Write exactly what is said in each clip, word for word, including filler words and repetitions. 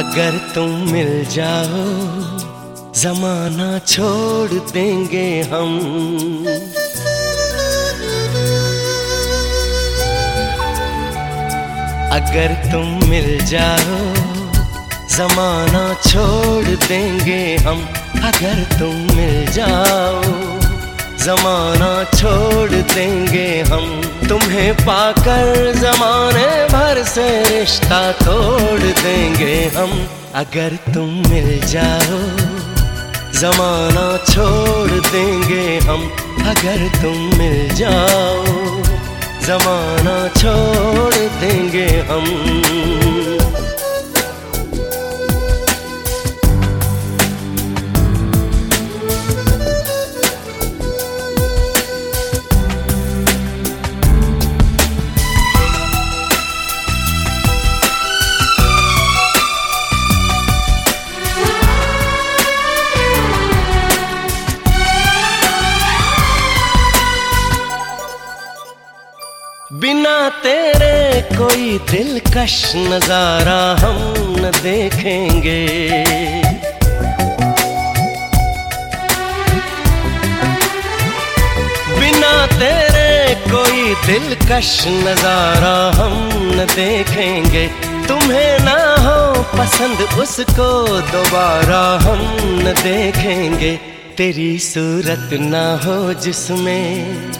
अगर तुम मिल जाओ जमाना छोड़ देंगे हम। अगर तुम मिल जाओ जमाना छोड़ देंगे हम। अगर तुम मिल जाओ जमाना छोड़ देंगे हम। तुम्हें पाकर जमाने भर से रिश्ता तोड़ देंगे हम। अगर तुम मिल जाओ जमाना छोड़ देंगे हम। अगर तुम मिल जाओ जमाना छोड़ देंगे हम। बिना तेरे कोई दिलकश नजारा हम न देखेंगे। बिना तेरे कोई दिलकश नजारा हम न देखेंगे। तुम्हें ना हो पसंद उसको दोबारा हम न देखेंगे। तेरी सूरत ना हो जिसमें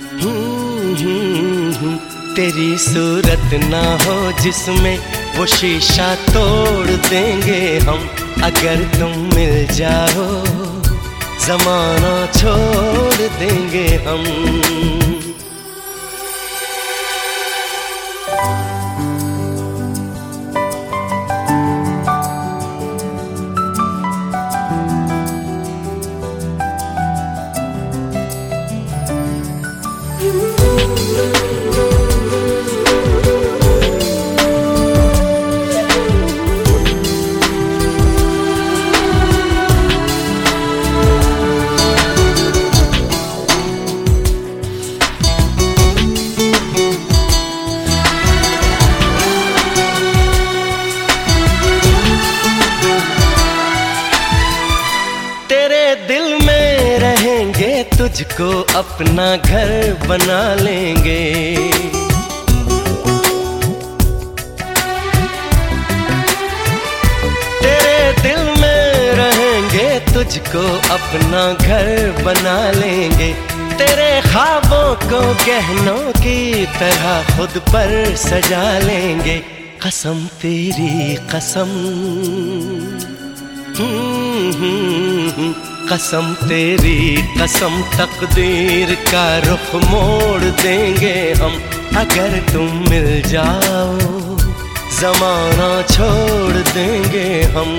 तेरी सूरत ना हो जिसमें वो शीशा तोड़ देंगे हम। अगर तुम मिल जाओ जमाना छोड़ देंगे हम। दिल में रहेंगे तुझको अपना घर बना लेंगे। तेरे दिल में रहेंगे तुझको अपना घर बना लेंगे। तेरे ख्वाबों को गहनों की तरह खुद पर सजा लेंगे। कसम तेरी कसम कसम तेरी कसम तकदीर का रुख मोड़ देंगे हम। अगर तुम मिल जाओ जमाना छोड़ देंगे हम।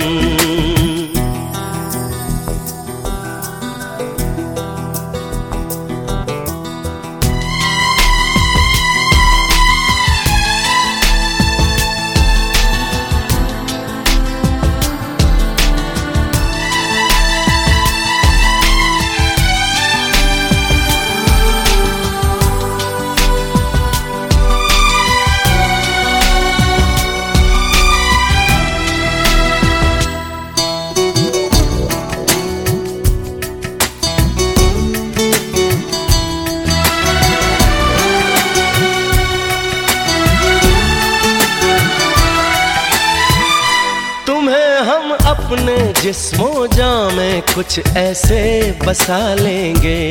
अपने जिस्मों जां में कुछ ऐसे बसा लेंगे।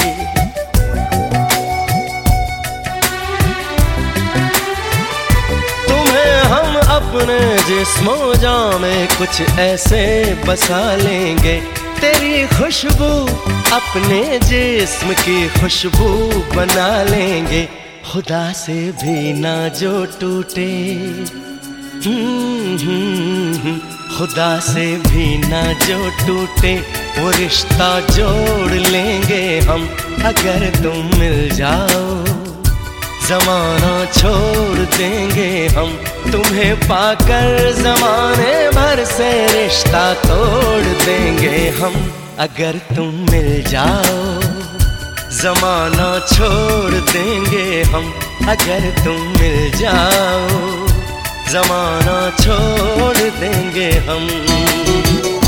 तुम्हें हम अपने जिस्मों जां में कुछ ऐसे बसा लेंगे। तेरी खुशबू अपने जिस्म की खुशबू बना लेंगे। खुदा से भी ना जो टूटे खुदा से भी ना जो टूटे वो रिश्ता जोड़ लेंगे हम। अगर तुम मिल जाओ जमाना छोड़ देंगे हम। तुम्हें पाकर जमाने भर से रिश्ता तोड़ देंगे हम। अगर तुम मिल जाओ जमाना छोड़ देंगे हम। अगर तुम मिल जाओ जमाना छोड़ देंगे हम।